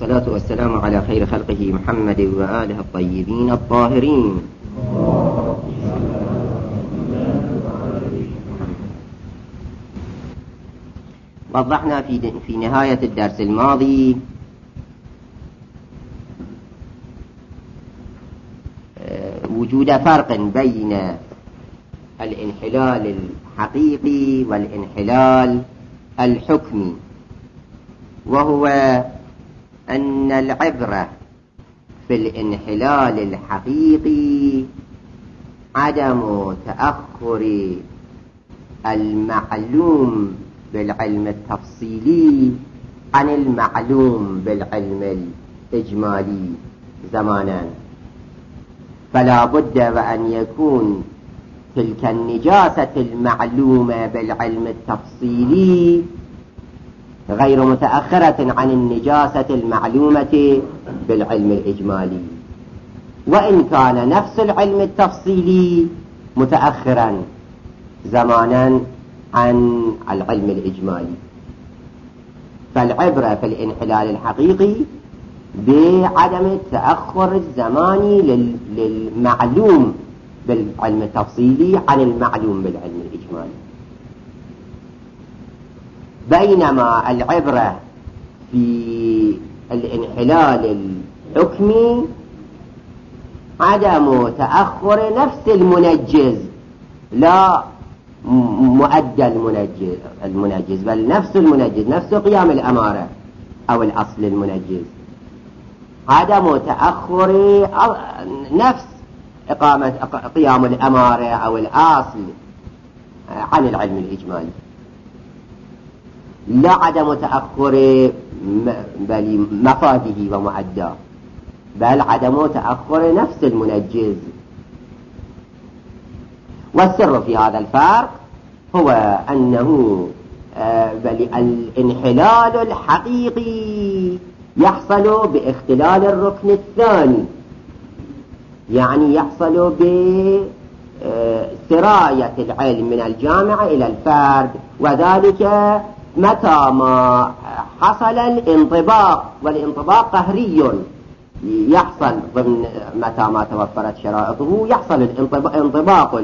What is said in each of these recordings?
والصلاة والسلام على خير خلقه محمد وآله الطيبين الطاهرين. وضحنا في نهاية الدرس الماضي وجود فرق بين الانحلال الحقيقي والانحلال الحكمي، وهو أن العبرة في الانحلال الحقيقي عدم تأخر المعلوم بالعلم التفصيلي عن المعلوم بالعلم الإجمالي زمانا، فلا بد وأن يكون تلك النجاسة المعلومة بالعلم التفصيلي غير متأخرة عن النجاسة المعلومة بالعلم الإجمالي، وإن كان نفس العلم التفصيلي متأخرا زمانا عن العلم الإجمالي. فالعبرة في الانحلال الحقيقي بعدم التأخر الزماني للمعلوم بالعلم التفصيلي عن المعلوم بالعلم الإجمالي، بينما العبرة في الانحلال الحكمي عدم تأخر نفس المنجز، لا مؤدى المنجز بل نفس المنجز، نفس قيام الأمارة أو الأصل المنجز، عدم تأخر نفس إقامة قيام الأمارة أو الأصل عن العلم الإجمالي، لا عدم تأخر بل مفاده ومؤداه، بل عدم تأخر نفس المنجز. والسر في هذا الفرق هو أنه بل الانحلال الحقيقي يحصل باختلال الركن الثاني، يعني يحصل بسراية العلم من الجامعة إلى الفرد، وذلك متى ما حصل الانطباق، والانطباق قهري يحصل ضمن متى ما توفرت شرائطه، يحصل انطباق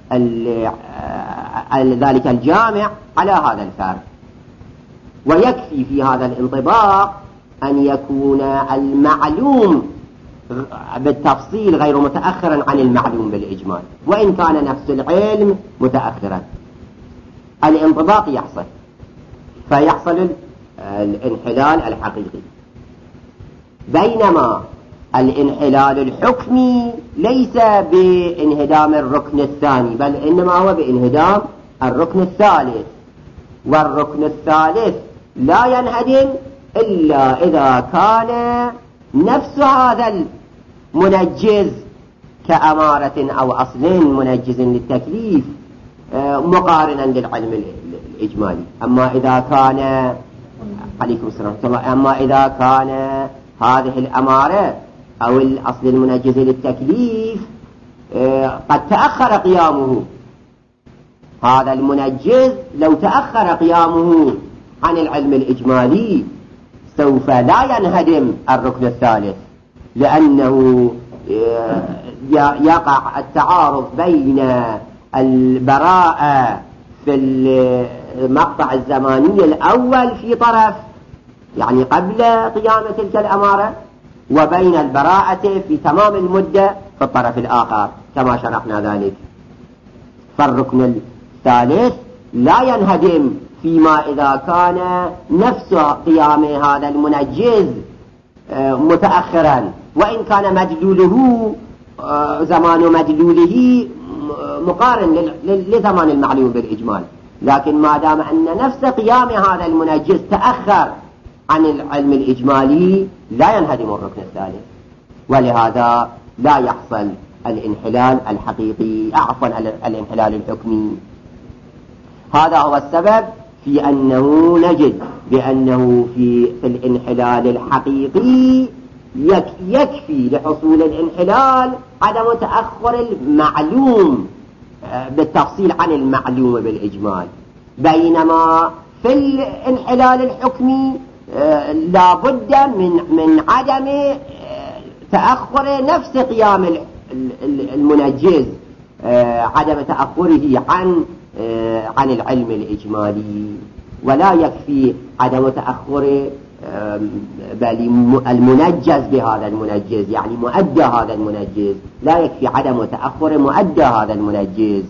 ذلك الجامع على هذا الفرد، ويكفي في هذا الانطباق أن يكون المعلوم بالتفصيل غير متأخرا عن المعلوم بالإجمال، وإن كان نفس العلم متأخرا، الانطباق يحصل فيحصل الانحلال الحقيقي. بينما الانحلال الحكمي ليس بانهدام الركن الثاني، بل إنما هو بانهدام الركن الثالث، والركن الثالث لا ينهدم إلا إذا كان نفس هذا المنجز كأمارة أو أصل منجز للتكليف مقارنا للعلم الإجمالي. أما إذا كان عليكم السلام ورحمة الله، أما إذا كان هذه الأمارة أو الأصل المنجز للتكليف قد تأخر قيامه، هذا المنجز لو تأخر قيامه عن العلم الإجمالي سوف لا ينهدم الركن الثالث، لأنه يقع التعارض بين البراءة في المقطع الزماني الأول في طرف، يعني قبل قيام تلك الأمارة، وبين البراءة في تمام المدة في الطرف الآخر كما شرحنا ذلك. فالركن الثالث لا ينهدم فيما إذا كان نفس قيام هذا المنجز متأخرا، وإن كان مدلوله زمان مدلوله مقارن لزمان المعلوم بالإجمال، لكن ما دام أن نفس قيام هذا المنجز تأخر عن العلم الإجمالي لا ينهدم الركن الثالث، ولهذا لا يحصل الانحلال الحقيقي، عفوا الانحلال الحكمي. هذا هو السبب في أنه نجد بأنه في الانحلال الحقيقي يكفي لحصول الانحلال عدم تأخر المعلوم بالتفصيل عن المعلوم بالإجمال، بينما في الانحلال الحكمي لا بد من عدم تأخر نفس قيام المنجز، عدم تأخره عن العلم الإجمالي. ولا يكفي عدم تأخر بل المنجز بهذا المنجز، يعني مؤدى هذا المنجز، لا يكفي عدم تأخر مؤدى هذا المنجز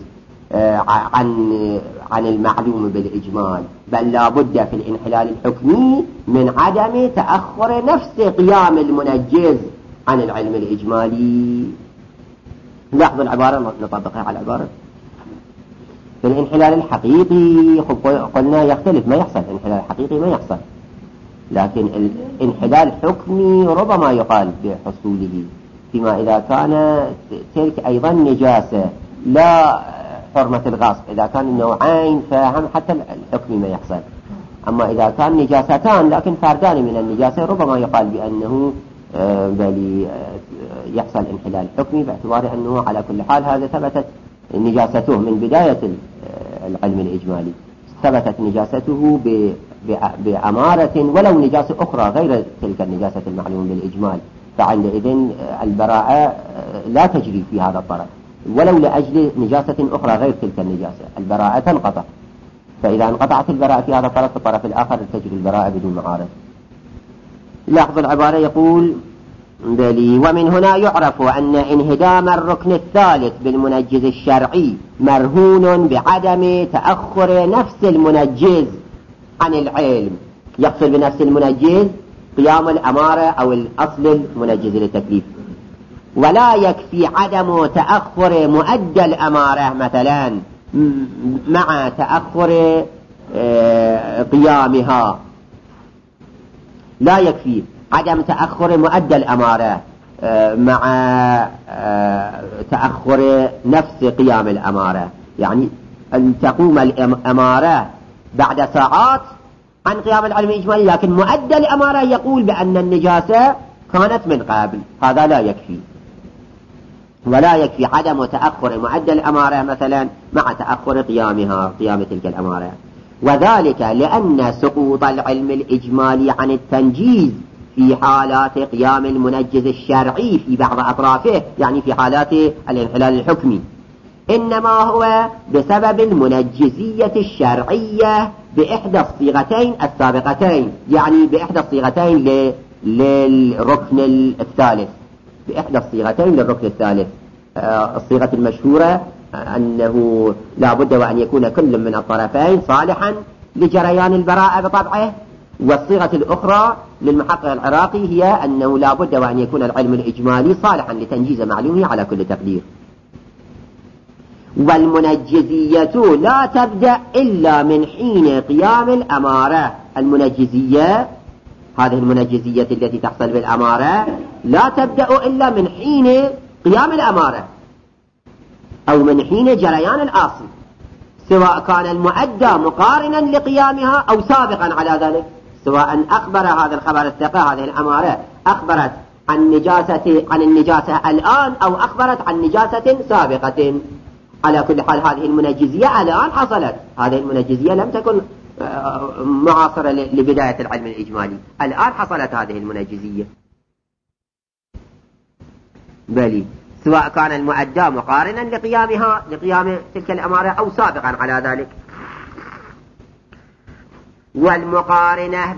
عن المعلوم بالإجمال، بل لا بد في الانحلال الحكمي من عدم تأخر نفس قيام المنجز عن العلم الإجمالي. لاحظوا العبارة، نطبقها على العبارة. في الانحلال الحقيقي قلنا يختلف، ما يحصل الانحلال الحقيقي، ما يحصل، لكن الانحلال الحكمي ربما يقال بحصوله، فيما إذا كان تلك أيضا نجاسة لا حرمة الغصب. إذا كان النوعين فهم حتى الحكمي ما يحصل. أما إذا كان نجاستان لكن فردان من النجاسة ربما يقال بأنه بل يحصل انحلال حكمي، باعتبار أنه على كل حال هذا ثبتت نجاسته من بداية العلم الإجمالي، ثبتت نجاسته بأمارة ولو نجاسة أخرى غير تلك النجاسة المعلوم بالإجمال، فعندئذ البراءة لا تجري في هذا الطرف، ولو لأجل نجاسة أخرى غير تلك النجاسة البراءة تنقطع. فإذا انقطعت البراءة في هذا الطرف، في الطرف الآخر تجري البراءة بدون معارض. لاحظوا العبارة، يقول بلي ومن هنا يعرف أن انهدام الركن الثالث بالمنجز الشرعي مرهون بعدم تأخر نفس المنجز عن العلم. يقصد بنفس المنجز قيام الأمارة أو الأصل المنجز للتكليف، ولا يكفي عدم تأخر مؤدى الأمارة مثلا مع تأخر قيامها. لا يكفي عدم تأخر مؤدى الأمارة مع تأخر نفس قيام الأمارة، يعني أن تقوم الأمارة بعد ساعات عن قيام العلم الإجمالي، لكن مؤدى الأمارة يقول بأن النجاسة كانت من قبل، هذا لا يكفي. ولا يكفي عدم تأخر مؤدى الأمارة مثلا مع تأخر قيام تلك الأمارة، وذلك لأن سقوط العلم الإجمالي عن التنجيز في حالات قيام المنجز الشرعي في بعض أطرافه، يعني في حالات الانحلال الحكمي، إنما هو بسبب المنجزية الشرعية بإحدى الصيغتين السابقتين، يعني بإحدى الصيغتين للركن الثالث، بإحدى الصيغتين للركن الثالث. الصيغة المشهورة أنه لا بد وأن يكون كل من الطرفين صالحا لجريان البراءة بطبعه، والصيغة الأخرى للمحقق العراقي هي أنه لا بد وأن يكون العلم الإجمالي صالحا لتنجيز معلومه على كل تقدير. والمنجزية لا تبدأ إلا من حين قيام الأمارة. المنجزية، هذه المنجزية التي تحصل بالأمارة لا تبدأ إلا من حين قيام الأمارة أو من حين جريان الأصل، سواء كان المؤدى مقارنا لقيامها أو سابقا على ذلك، سواء أخبر هذا الخبر الثقة هذه الأمارة أخبرت عن النجاسة الآن أو أخبرت عن نجاسة سابقة. على كل حال هذه المنجزية الآن حصلت، هذه المنجزية لم تكن معاصرة لبداية العلم الإجمالي، الآن حصلت هذه المنجزية. بلي سواء كان المؤدى مقارنا لقيام تلك الأمارة أو سابقا على ذلك. والمقارنة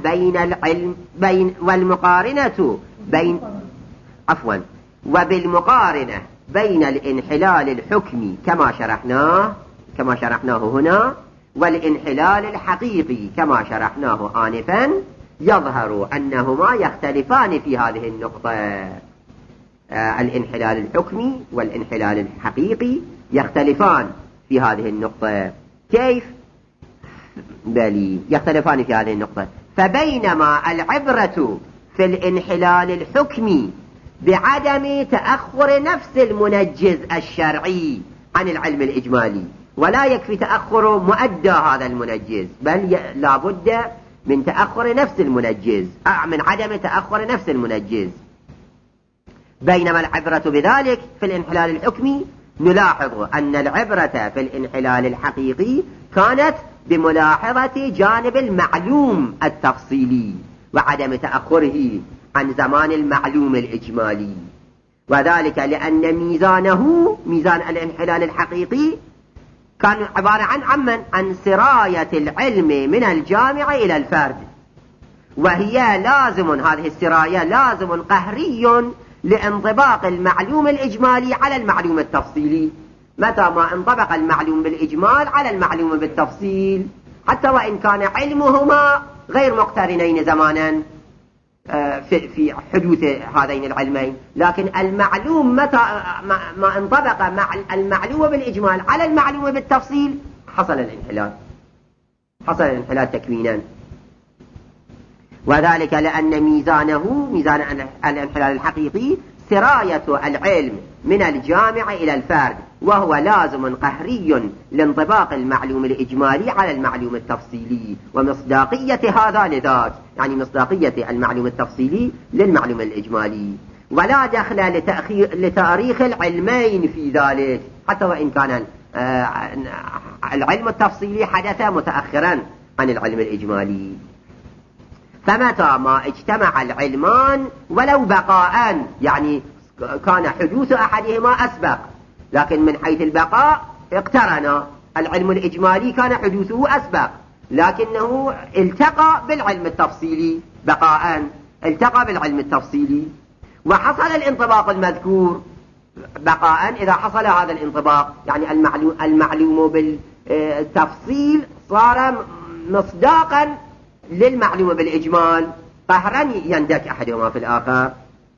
وبالمقارنة بين الانحلال الحكمي كما شرحناه هنا والانحلال الحقيقي كما شرحناه آنفا، يظهر أنهما يختلفان في هذه النقطة. الانحلال الحكمي والانحلال الحقيقي يختلفان في هذه النقطة. كيف؟ بلي يختلفان في هذه النقطة. فبينما العبرة في الانحلال الحكمي بعدم تأخر نفس المنجز الشرعي عن العلم الإجمالي، ولا يكفي تأخر مؤدى هذا المنجز، بل لا بد من تأخر نفس المنجز، من عدم تأخر نفس المنجز. بينما العبرة بذلك في الانحلال الحكمي نلاحظ أن العبرة في الانحلال الحقيقي كانت بملاحظة جانب المعلوم التفصيلي، وعدم تأخره عن زمان المعلوم الإجمالي، وذلك لأن ميزانه ميزان الانحلال الحقيقي كان عبارة عن سراية العلم من الجامع إلى الفرد، وهي لازم، هذه السراية لازم قهري لانطباق المعلوم الإجمالي على المعلوم التفصيلي. متى ما انطبق المعلوم بالإجمال على المعلوم بالتفصيل، حتى وإن كان علمهما غير مقترنين زمانا في حدوث هذين العلمين، لكن المعلوم متى ما انطبق مع المعلوم بالإجمال على المعلوم بالتفصيل حصل الانحلال تكوينا. وذلك لأن ميزان الانحلال الحقيقي سراية العلم من الجامع إلى الفرد، وهو لازم قهري لانطباق المعلوم الإجمالي على المعلوم التفصيلي، ومصداقية هذا لذاك، يعني مصداقية المعلوم التفصيلي للمعلوم الإجمالي، ولا دخل لتاريخ العلمين في ذلك، حتى وإن كان العلم التفصيلي حدث متأخرا عن العلم الإجمالي. فمتى ما اجتمع العلمان ولو بقاء، يعني كان حدوث أحدهما أسبق، لكن من حيث البقاء اقترن، العلم الإجمالي كان حدوثه أسبق لكنه التقى بالعلم التفصيلي بقاء، التقى بالعلم التفصيلي وحصل الانطباق المذكور بقاء. إذا حصل هذا الانطباق يعني المعلوم بالتفصيل صار مصداقا للمعلوم بالإجمال، قهرا يندك أحدهما في الآخر.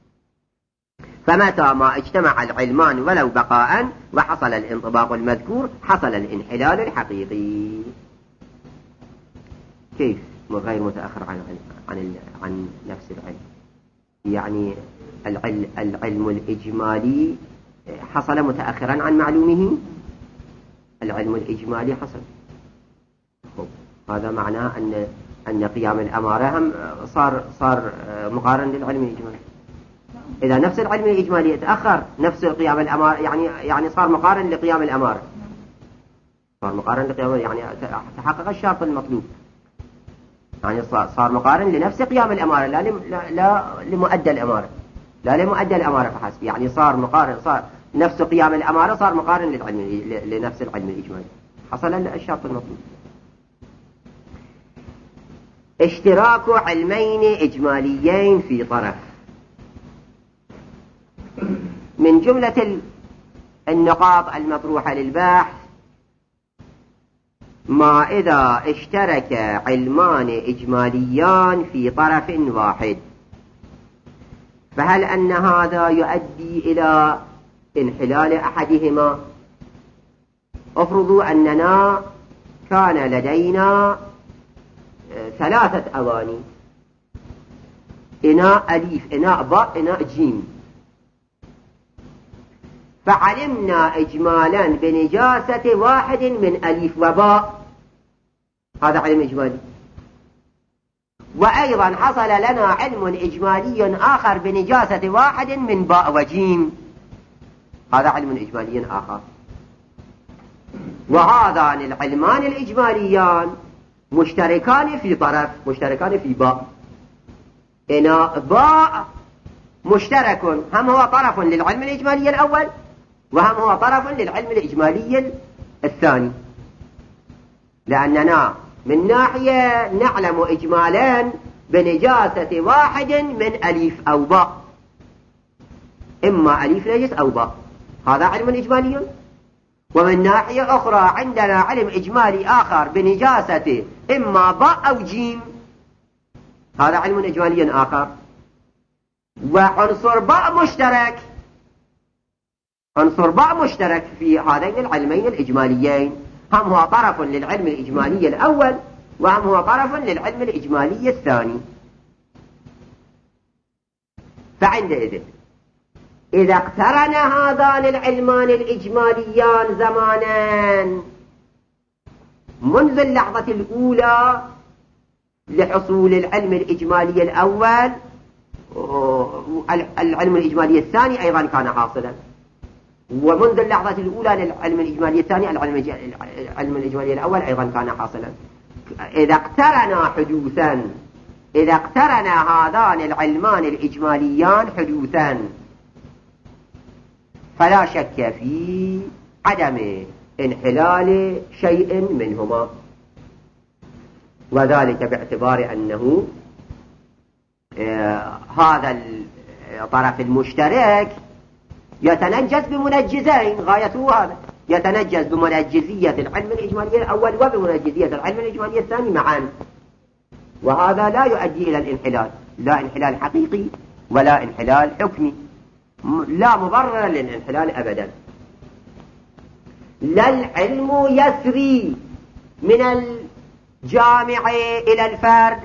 فمتى ما اجتمع العلمان ولو بقاء وحصل الانطباق المذكور حصل الانحلال الحقيقي. كيف غير متأخر عن نفس العلم؟ يعني العلم الإجمالي حصل متأخرا عن معلومه، العلم الإجمالي حصل. هذا معناه أن قيام الأمارة هم صار مقارن للعلم الإجمالي. إذا نفس العلم الإجمالي يتأخر، نفس قيام الأمارة يعني صار مقارن لقيام الأمارة، صار مقارن لقيام، يعني تحقق الشرط المطلوب، يعني صار مقارن لنفس قيام الأمارة لا لمؤدى الأمارة، لا لمؤدى الأمارة فحسب، يعني صار مقارن، صار نفس قيام الأمارة صار مقارن لنفس العلم الإجمالي، حصل الشرط المطلوب. اشتراك علمين إجماليين في طرف. من جملة النقاط المطروحة للبحث ما إذا اشترك علمان إجماليان في طرف واحد، فهل أن هذا يؤدي إلى انحلال أحدهما؟ افرضوا أننا كان لدينا 3 أواني، إناء أليف، إناء باء، إناء جيم، فعلمنا إجمالا بنجاسة واحد من أليف وباء، هذا علم إجمالي. وأيضا حصل لنا علم إجمالي آخر بنجاسة واحد من باء وجيم، هذا علم إجمالي آخر. وهذان العلمان الإجماليان مشتركان في طرف، مشتركان في باء. إناء باء مشترك، هم هو طرف للعلم الإجمالي الأول وهم هو طرف للعلم الإجمالي الثاني، لأننا من ناحية نعلم إجمالا بنجاسة واحد من أليف أو باء، إما أليف نجس أو باء، هذا علم إجمالي. ومن ناحية أخرى عندنا علم إجمالي آخر بنجاسة إما باء أو جيم، هذا علم إجمالي آخر. وعنصر باء مشترك، عنصر باء مشترك في هذين العلمين الإجماليين، هم هو طرف للعلم الإجمالي الأول وهم هو طرف للعلم الإجمالي الثاني. فعندئذ إذا اقترن هذان العلمان الإجماليان زمانا منذ اللحظة الأولى لحصول العلم الإجمالي الأول، العلم الإجمالي الثاني أيضا كان حاصلا، ومنذ اللحظة الأولى للعلم الإجمالي الثاني العلم الإجمالي الأول أيضا كان حاصلا. إذا اقترنا حدوثا إذا اقترن هذان العلمان الإجماليان حدوثا فلا شك في عدم انحلال شيء منهما، وذلك باعتبار أنه هذا الطرف المشترك يتنجز بمنجزين، غايته هذا، يتنجز بمنجزية العلم الإجمالي الأول وبمنجزية العلم الإجمالي الثاني معا، وهذا لا يؤدي إلى الانحلال، لا انحلال حقيقي ولا انحلال حكمي، لا مبرر للانحلال أبدا. لا العلم يسري من الجامع إلى الفرد،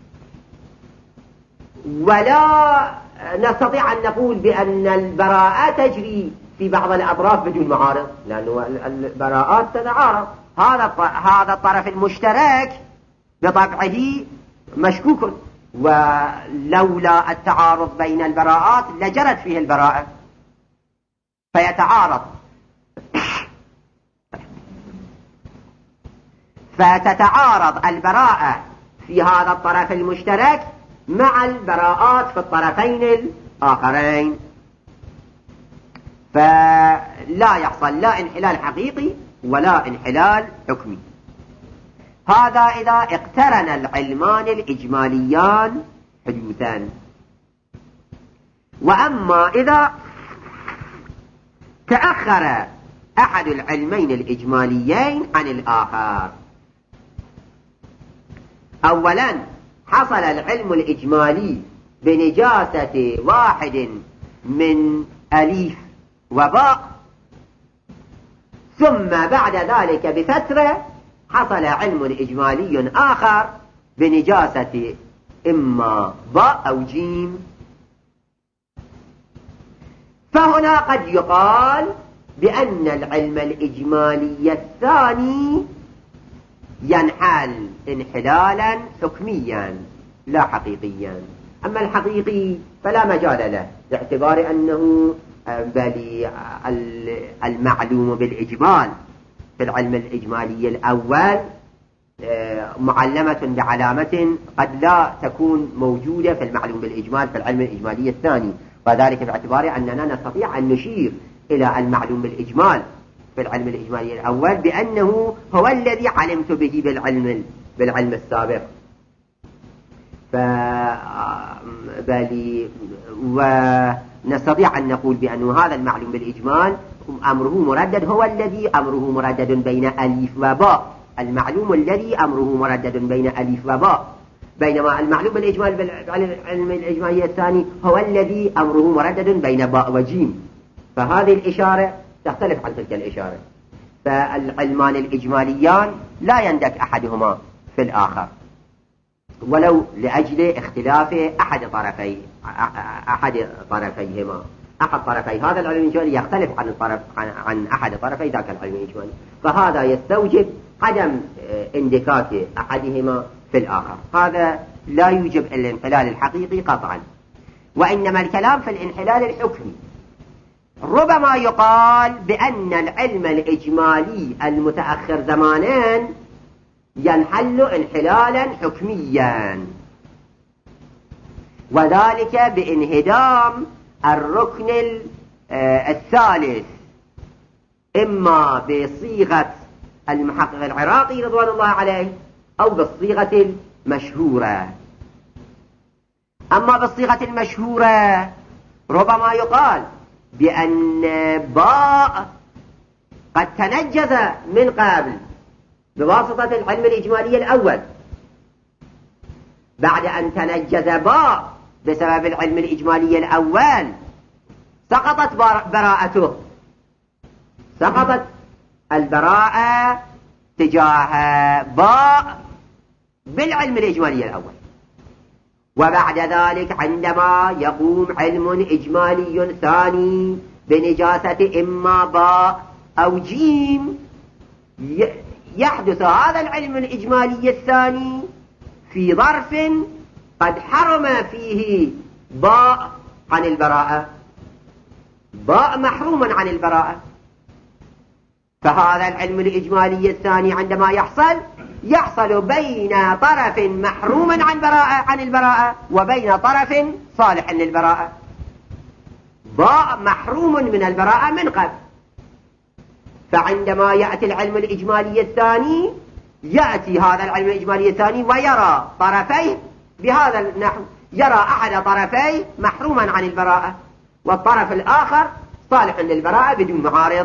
ولا نستطيع أن نقول بأن البراءة تجري في بعض الأطراف بدون معارض، لأن البراءات تتعارض. هذا الطرف المشترك بطبعه مشكوك، ولولا التعارض بين البراءات لجرت فيه البراءة، فيتعارض، فتتعارض البراءة في هذا الطرف المشترك مع البراءات في الطرفين الآخرين، فلا يحصل لا انحلال حقيقي ولا انحلال حكمي. هذا إذا اقترن العلمان الإجماليان حدوثان. وأما إذا تأخر أحد العلمين الإجماليين عن الآخر، أولا حصل العلم الإجمالي بنجاسة واحد من أليف وباء، ثم بعد ذلك بفترة حصل علم إجمالي آخر بنجاسة إما باء أو جيم، فهنا قد يقال بأن العلم الإجمالي الثاني ينحل انحلالا حكميا لا حقيقيا. أما الحقيقي فلا مجال له، باعتبار أنه بل المعلوم بالإجمال في العلم الإجمالي الأول معلمة بعلامة قد لا تكون موجودة في المعلوم بالإجمال في العلم الإجمالي الثاني، وذلك باعتبار أننا نستطيع أن نشير إلى المعلوم بالإجمال في العلم الإجمالي الأول بأنه هو الذي علمت به بالعلم السابق، ونستطيع أن نقول بأن هذا المعلوم بالإجمال أمره مردد هو الذي أمره مردد بين أليف وباء، المعلوم الذي أمره مردد بين أليف وباء، بينما المعلوم بالإجمال بالعلم الإجمالي الثاني هو الذي أمره مردد بين باء وجيم، فهذه الإشارة تختلف عن تلك الإشارة، فالعلمان الإجماليان لا يندك أحدهما في الآخر ولو لأجل اختلاف أحد طرفيهما. أحد طرفي هذا العلم الإجمالي يختلف عن أحد طرفي ذاك العلم الإجمالي، فهذا يستوجب عدم اندكاك أحدهما في الآخر، هذا لا يوجب الانحلال الحقيقي قطعا. وإنما الكلام في الانحلال الحكمي. ربما يقال بأن العلم الإجمالي المتأخر زمانا ينحل انحلالا حكميا، وذلك بانهدام الركن الثالث، إما بصيغة المحقق العراقي رضوان الله عليه أو بالصيغة المشهورة. أما بالصيغة المشهورة ربما يقال بأن باء قد تنجز من قبل بواسطة العلم الإجمالي الأول، بعد أن تنجز باء بسبب العلم الإجمالي الأول سقطت براءته، سقطت البراءة تجاه باء بالعلم الإجمالي الأول، وبعد ذلك عندما يقوم علم إجمالي ثاني بنجاسة إما باء أو جيم يحدث هذا العلم الإجمالي الثاني في ظرف قد حرم فيه باء عن البراءة، باء محروم عن البراءة، فهذا العلم الإجمالي الثاني عندما يحصل بين طرف محروم عن البراءة وبين طرف صالح للبراءة. باء محروم من البراءة من قبل، فعندما يأتي العلم الإجمالي الثاني يأتي هذا العلم الإجمالي الثاني ويرى طرفيه بهذا النحو، يرى أحد طرفيه محروما عن البراءة والطرف الآخر صالح للبراءة بدون معارض.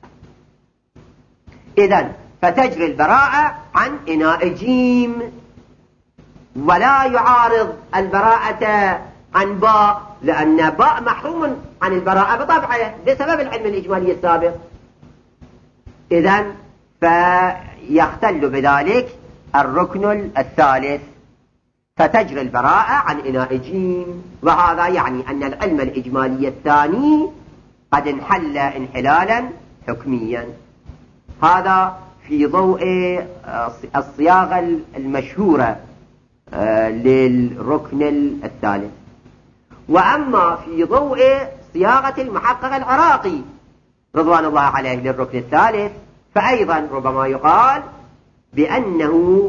إذن فتجري البراءة عن إناء جيم، ولا يعارض البراءة عن باء، لأن باء محروم عن البراءة بطبعه بسبب العلم الإجمالي السابق. إذن فيختل بذلك الركن الثالث، فتجري البراءة عن إناء جيم، وهذا يعني أن العلم الإجمالي الثاني قد انحل انحلالا حكميا. هذا في ضوء الصياغة المشهورة للركن الثالث. وأما في ضوء صياغة المحقق العراقي رضوان الله عليه للركن الثالث، فأيضا ربما يقال بأنه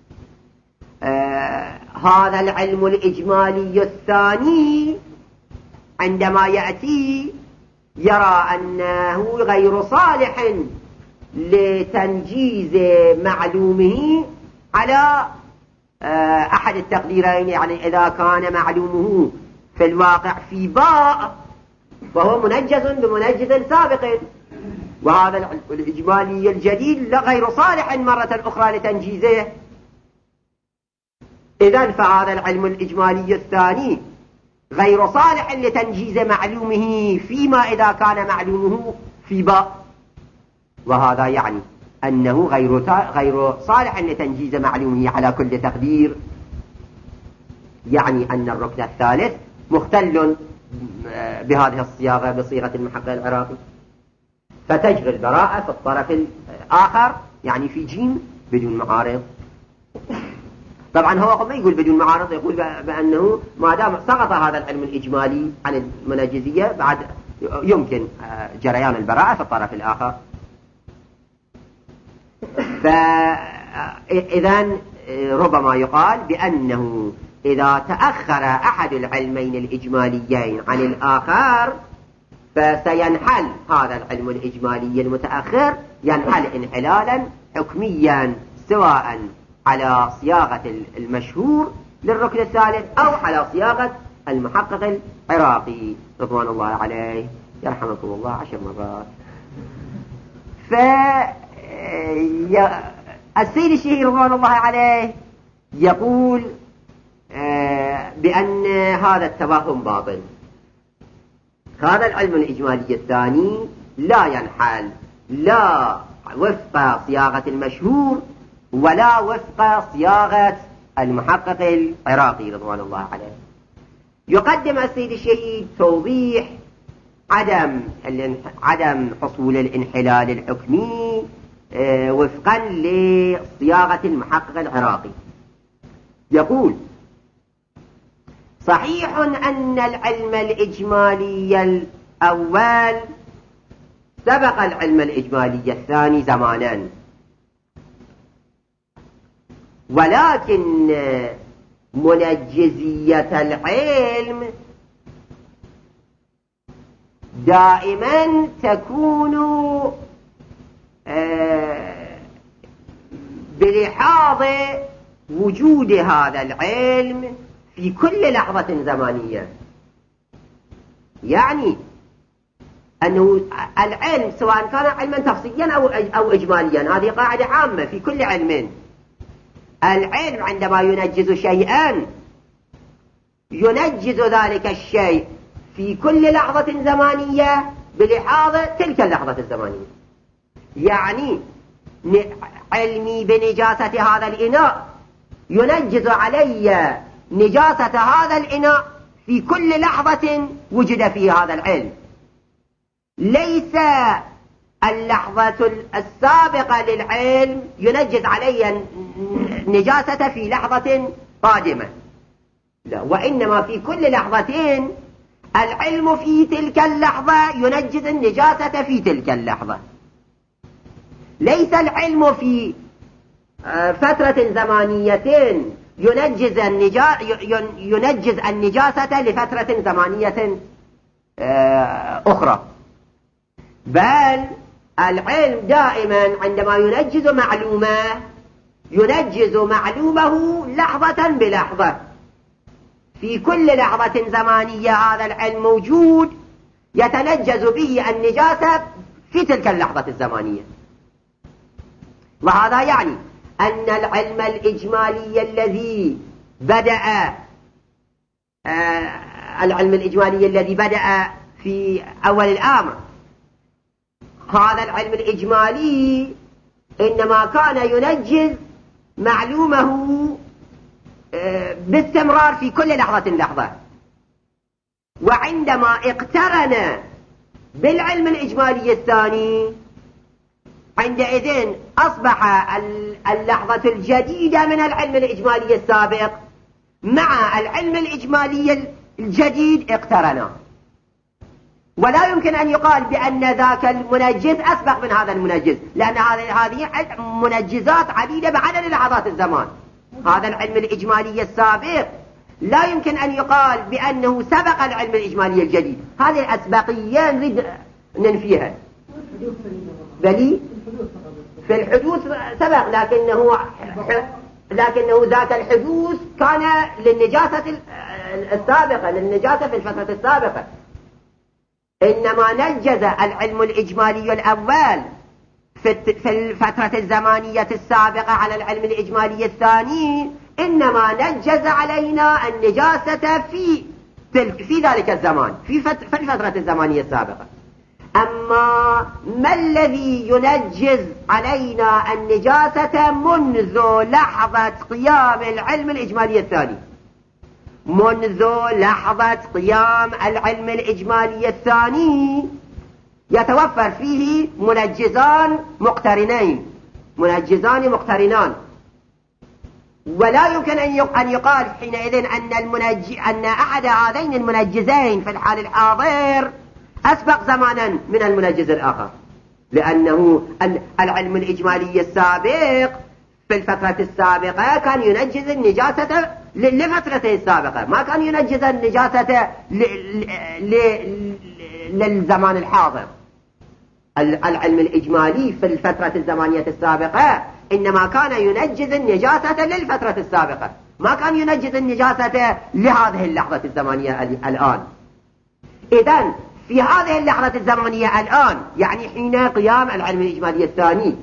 هذا العلم الإجمالي الثاني عندما يأتي يرى أنه غير صالح لتنجيز معلومه على أحد التقديرين، يعني إذا كان معلومه في الواقع في باء فهو منجز بمنجز سابق، وهذا العلم الإجمالي الجديد غير صالح مرة أخرى لتنجيزه. إذن فهذا العلم الإجمالي الثاني غير صالح لتنجيز معلومه فيما إذا كان معلومه في باء، وهذا يعني أنه غير صالح لتنجيز معلومه على كل تقدير، يعني أن الركن الثالث مختل بهذه الصياغة بصيغة المحقق العراقي. فتجري البراءة في الطرف الآخر يعني في جيم بدون معارض. طبعا هو ما يقول بدون معارض، يقول بأنه ما دام سقط هذا العلم الإجمالي عن المناجزية بعد يمكن جريان البراءة في الطرف الآخر. فإذن ربما يقال بأنه إذا تأخر أحد العلمين الإجماليين عن الآخر فسينحل هذا العلم الإجمالي المتأخر، ينحل انحلالا حكميا سواء على صياغة المشهور للركن الثالث أو على صياغة المحقق العراقي رضوان الله عليه يرحمكم الله 10 مرات. السيد الشهير رضوان الله عليه يقول بأن هذا التوهم باطل. هذا العلم الإجمالي الثاني لا ينحل لا وفق صياغة المشهور ولا وفق صياغة المحقق العراقي رضوان الله عليه. يقدم السيد الشهيد توضيح عدم حصول الانحلال الحكمي وفقا لصياغة المحقق العراقي. يقول: صحيح أن العلم الإجمالي الأول سبق العلم الإجمالي الثاني زمانا، ولكن منجزية العلم دائما تكون بلحاظ وجود هذا العلم في كل لحظة زمانية. يعني أنه العلم سواء كان علما تفصيليا أو إجماليا، هذه قاعدة عامة في كل علم. العلم عندما ينجز شيئا ينجز ذلك الشيء في كل لحظة زمانية بلحاظ تلك اللحظة الزمانية. يعني علمي بنجاسة هذا الإناء ينجز علي نجاسة هذا الإناء في كل لحظة وجد فيه هذا العلم، ليس اللحظة السابقة للعلم ينجز علي نجاسة في لحظة قادمة، لا، وإنما في كل لحظة العلم في تلك اللحظة ينجز النجاسة في تلك اللحظة. ليس العلم في فترة زمانية ينجز النجاسة لفترة زمانية أخرى، بل العلم دائما عندما ينجز معلومه لحظة بلحظة. في كل لحظة زمانية هذا العلم موجود يتنجز به النجاسة في تلك اللحظة الزمانية. وهذا يعني أن العلم الإجمالي الذي بدأ في أول الأمر، هذا العلم الإجمالي إنما كان ينجز معلومه باستمرار في كل لحظة. وعندما اقترن بالعلم الإجمالي الثاني، عندئذ أصبح اللحظة الجديدة من العلم الإجمالي السابق مع العلم الإجمالي الجديد اقترنا، ولا يمكن أن يقال بأن ذاك المنجز أسبق من هذا المنجز، لأن هذه منجزات عديدة بعدد لحظات الزمان. هذا العلم الإجمالي السابق لا يمكن أن يقال بأنه سبق العلم الإجمالي الجديد. هذه الأسبقية نريد ننفيها. بلي في الحدوث سبق، لكنه ذات الحدوث كان للنجاسة السابقة، للنجاسة في الفترة السابقة. إنما نجز العلم الإجمالي الأول في الفترة الزمانية السابقة على العلم الإجمالي الثاني، إنما نجز علينا النجاسة في ذلك الزمان، في الفترة الزمانية السابقة. أما ما الذي ينجز علينا النجاسة منذ لحظة قيام العلم الإجمالي الثاني؟ منذ لحظة قيام العلم الإجمالي الثاني يتوفر فيه منجزان مقترنان، ولا يمكن أن يقال حينئذ أن أحد هذين المنجزين في الحال الحاضر أسبق زمانا من المنجز الآخر، لأنه العلم الإجمالي السابق في الفترة السابقة كان ينجز النجاسة لفترته السابقة، ما كان ينجز النجاسة للزمان الحاضر. العلم الإجمالي في الفترة الزمانية السابقة إنما كان ينجز النجاسة للفترة السابقة، ما كان ينجز النجاسة لهذه اللحظة الزمانية الآن. إذن في هذه اللحظة الزمانية الآن، يعني حين قيام العلم الإجمالي الثاني،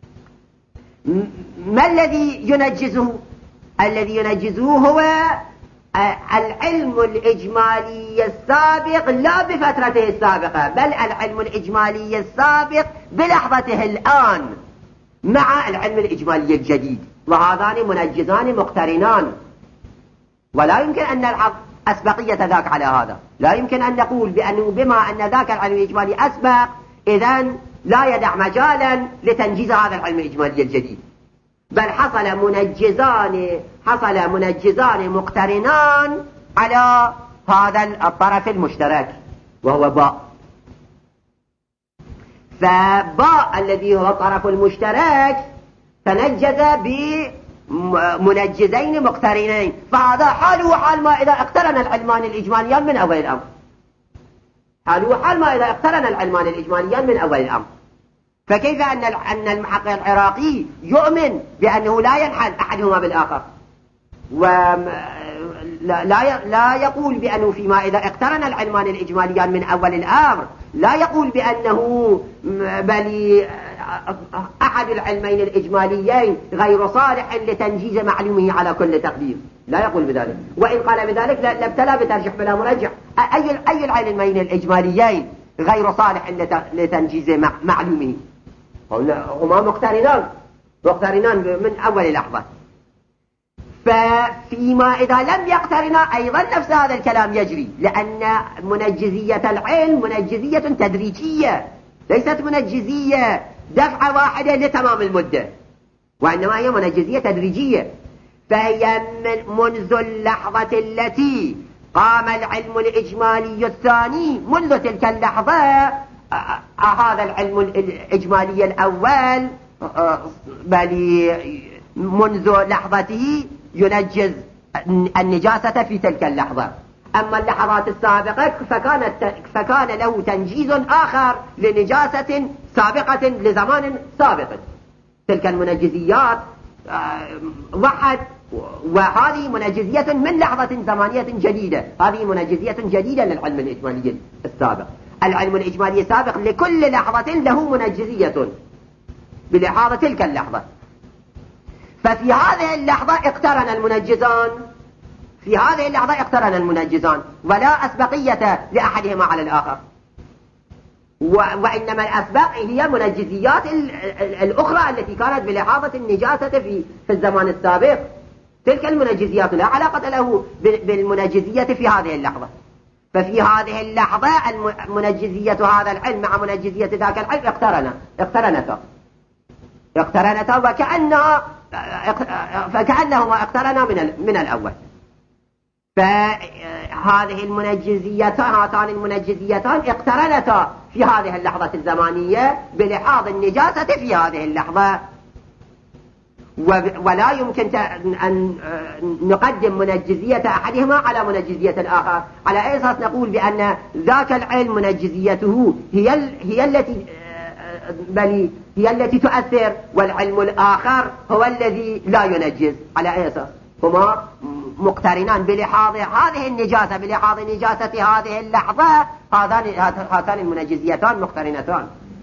ما الذي ينجزه؟ الذي ينجزه هو العلم الإجمالي السابق، لا بفترته السابقة، بل العلم الإجمالي السابق بلحظته الآن مع العلم الإجمالي الجديد، وهذان منجزان مقترنان. ولا يمكن أن نلحظ أسبقية ذاك على هذا، لا يمكن أن نقول بأنه بما أن ذاك العلم الإجمالي أسبق إذن لا يدع مجالا لتنجيز هذا العلم الإجمالي الجديد، بل حصل منجزان مقترنان على هذا الطرف المشترك وهو باء. فباء الذي هو الطرف المشترك تنجز بمنجزين مقترنين، فهذا حاله حال ما إذا اقترن العلمان الإجماليان من أول الأمر، حاله حال ما إذا اقترن العلمان الإجماليان من أول الأمر. فكيف أن المحقق العراقي يؤمن بأنه لا ينحل أحدهما بالآخر، ولا يقول بأنه فيما إذا اقترن العلمان الإجماليان من أول الأمر لا يقول بأنه بل أحد العلمين الإجماليين غير صالح لتنجيز معلومه على كل تقدير، لا يقول بذلك. وإن قال بذلك لابتلى بترجح بلا مرجح. أي العلمين الإجماليين غير صالح لتنجيز معلومه؟ هما مقترنان من أول لحظة. ففيما إذا لم يقترنا أيضا نفس هذا الكلام يجري، لأن منجزية العلم منجزية تدريجية، ليست منجزية دفعة واحدة لتمام المدة، وإنما هي منجزية تدريجية. فهي منذ اللحظة التي قام العلم الإجمالي الثاني، منذ تلك اللحظة هذا العلم الإجمالي الأول بل منذ لحظته ينجز النجاسة في تلك اللحظة. أما اللحظات السابقة فكان له تنجيز آخر لنجاسة سابقة لزمان سابق. تلك المنجزيات وحد، وهذه منجزية من لحظة زمانية جديدة، هذه منجزية جديدة للعلم الإجمالي السابق. العلم الإجمالي السابق لكل لحظة له منجزية بلحاظ تلك اللحظة. ففي هذه اللحظة اقترن المنجزان، في هذه اللحظة اقترن المنجزان ولا أسبقية لأحدهما على الآخر، وإنما الأسبق هي منجزيات الأخرى التي كانت بلحاظة النجاسة في الزمان السابق. تلك المنجزيات لا علاقة له بالمنجزية في هذه اللحظة. ففي هذه اللحظة منجزية هذا العلم مع منجزية ذاك العلم اقترنتا فكأنهما اقترنا من الأول. فهذه المنجزيتان، هاتان المنجزيتان اقترنتا في هذه اللحظة الزمانية بلحاظ النجاسة في هذه اللحظة، ولا يمكن أن نقدم منجزية أحدهما على منجزية الآخر. على أي أساس نقول بأن ذاك العلم منجزيته هي التي تؤثر، والعلم الآخر هو الذي لا ينجز؟ على أي أساس؟ هما مقترنان بلحاظ هذه النجاسة، بلحاظ نجاسة هذه اللحظة، هاتان المنجزيتان مقترنتان.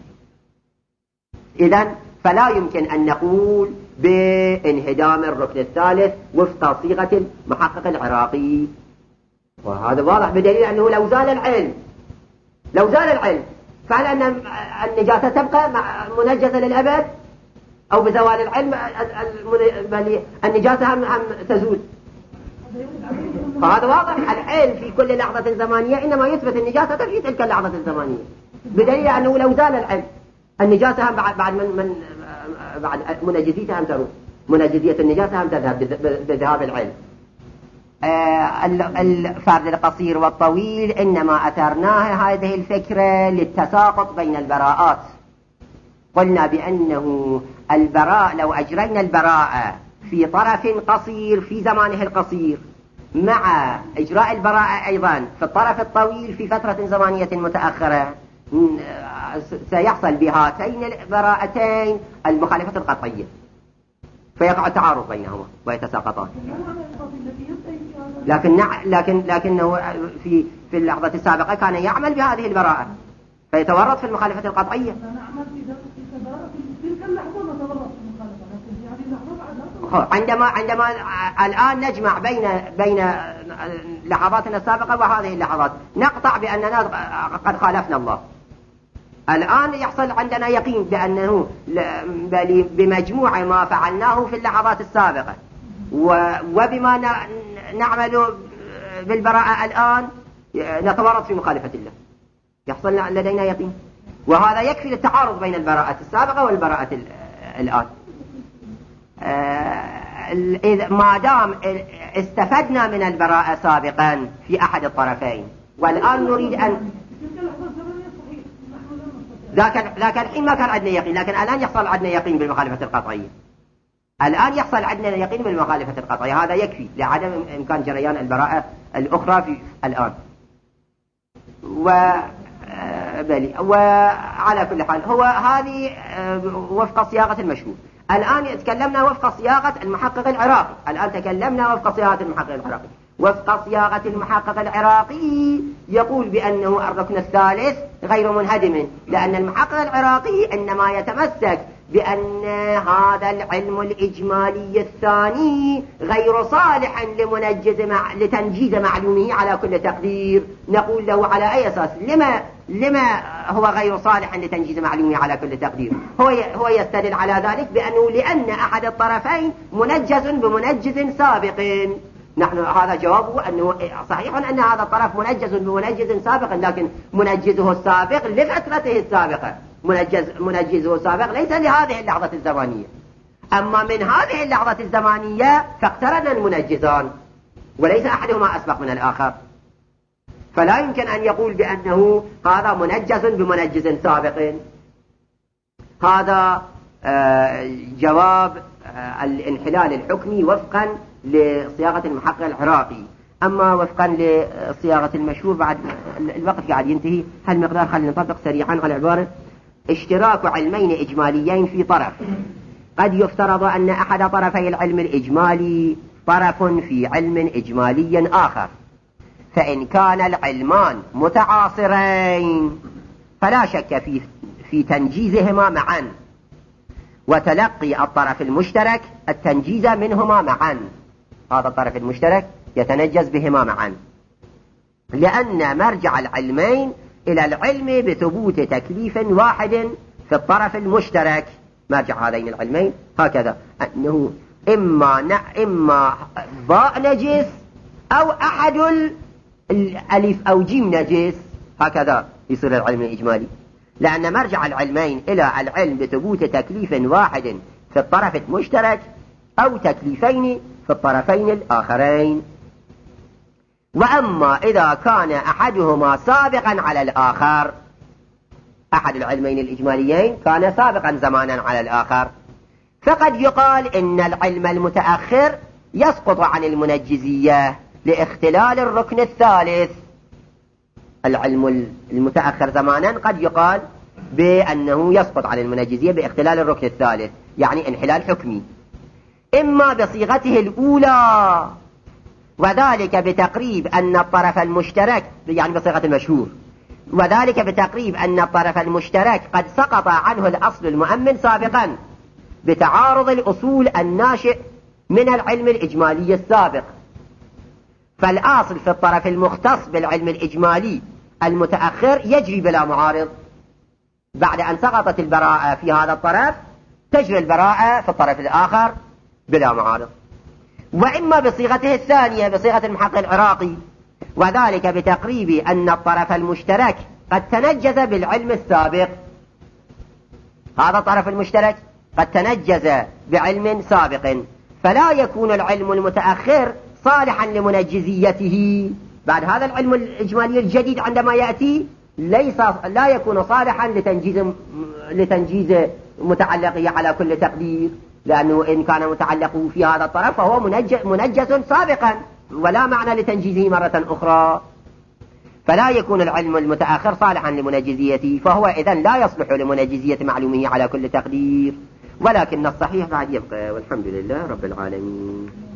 إذن فلا يمكن أن نقول بانهدام الركن الثالث وفق صيغة المحقق العراقي، وهذا واضح بدليل أنه لو زال العلم فهل أن النجاسة تبقى منجسة للأبد؟ أو بزوال العلم النجاسة هم تزول؟ فهذا واضح. العلم في كل لحظة زمانية إنما يثبت النجاسة في تلك اللحظة الزمانية، بدليل أنه لو زال العلم النجاسة هم بعد منجزيتها هم تروح، منجزية النجاسة هم تذهب بذهاب العلم. الفرد القصير والطويل إنما أثرناها هذه الفكرة للتساقط بين البراءات. قلنا بأنه البراء لو أجرينا البراءة في طرف قصير في زمانه القصير مع إجراء البراءة أيضا في الطرف الطويل في فترة زمانية متأخرة، سيحصل بهاتين البراءتين المخالفة القطعية، فيقع التعارض بينهما ويتساقطان. لكنه في اللحظة السابقة كان يعمل بهذه البراءة فيتورط في المخالفة القطعية. عندما الآن نجمع بين لحظاتنا السابقة وهذه اللحظات نقطع بأننا قد خالفنا الله. الآن يحصل عندنا يقين بأنه بمجموع ما فعلناه في اللحظات السابقة وبما نعمل بالبراءة الآن نتورط في مخالفة الله، يحصل لدينا يقين، وهذا يكفي للتعارض بين البراءة السابقة والبراءة الآن. ما دام استفدنا من البراءة سابقا في أحد الطرفين والآن نريد أن ذاك الحين ما كان عندنا يقين، لكن الآن يحصل عندنا يقين بالمخالفة القطعية. الآن يحصل عندنا يقين بالمخالفة القطعية، هذا يكفي لعدم إمكان جريان البراءة الأخرى في الآن. وعلى كل حال هو هذه وفق صياغة المشهور. الآن تكلمنا وفق صياغة المحقق العراقي. الآن تكلمنا وفق صياغة المحقق العراقي. وفق صياغة المحقق العراقي يقول بأنه الركن الثالث غير منهدم، لأن المحقق العراقي إنما يتمسك بأن هذا العلم الإجمالي الثاني غير صالح لتنجيز معلومه على كل تقدير. نقول له على أي أساس؟ لما هو غير صالح لتنجيز معلومه على كل تقدير؟ هو يستدل على ذلك بأنه لأن أحد الطرفين منجز بمنجز سابق. نحن هذا جوابه أنه صحيح أن هذا الطرف منجز بمنجز سابق، لكن منجزه السابق لفترته السابقة، منجزه السابق ليس لهذه اللحظة الزمانية. أما من هذه اللحظة الزمانية فاقترن المنجزان وليس أحدهما أسبق من الآخر. فلا يمكن أن يقول بأنه هذا منجز بمنجز سابق. هذا جواب الانحلال الحكمي وفقا لصياغة المحقق العراقي. أما وفقا لصياغة المشهور بعد الوقت قاعد ينتهي، هالمقدار خلينا نطبق سريعا على عبارة: اشتراك علمين إجماليين في طرف، قد يفترض أن أحد طرفي العلم الإجمالي طرف في علم إجمالي آخر، فإن كان العلمان متعاصرين فلا شك في تنجيزهما معا، وتلقي الطرف المشترك التنجيز منهما معا. هذا الطرف المشترك يتنجز بهما معا، لأن مرجع العلمين إلى العلم بثبوت تكليف واحد في الطرف المشترك. مرجع هذين العلمين هكذا، أنه إما باء نجس أو أحد الألف أو جيم نجس، هكذا يصير العلم الإجمالي، لأن مرجع العلمين إلى العلم بثبوت تكليف واحد في الطرف المشترك أو تكليفين في الطرفين الآخرين. وأما إذا كان أحدهما سابقا على الآخر، أحد العلمين الإجماليين كان سابقا زمانا على الآخر، فقد يقال إن العلم المتأخر يسقط عن المنجزية لاختلال الركن الثالث. العلم المتأخر زمانا قد يقال بأنه يسقط عن المنجزية باختلال الركن الثالث، يعني انحلال حكمي، إما بصيغته الأولى وذلك بتقريب أن الطرف المشترك، يعني بصيغة المشهور، وذلك بتقريب أن الطرف المشترك قد سقط عنه الأصل المؤمن سابقا بتعارض الأصول الناشئ من العلم الإجمالي السابق. فالأصل في الطرف المختص بالعلم الإجمالي المتأخر يجري بلا معارض، بعد أن سقطت البراءة في هذا الطرف تجري البراءة في الطرف الآخر بلا معارض. وإما بصيغته الثانية بصيغة المحقق العراقي، وذلك بتقريب أن الطرف المشترك قد تنجز بالعلم السابق. هذا الطرف المشترك قد تنجز بعلم سابق، فلا يكون العلم المتأخر صالحا لمنجزيته. بعد هذا العلم الإجمالي الجديد عندما يأتي لا يكون صالحا لتنجيز متعلقه على كل تقدير، لأنه إن كان متعلقه في هذا الطرف فهو منجز سابقا ولا معنى لتنجيزه مرة أخرى، فلا يكون العلم المتأخر صالحا لمنجزيته، فهو إذن لا يصلح لمنجزية معلومه على كل تقدير. ولكن الصحيح بعد يبقى، والحمد لله رب العالمين.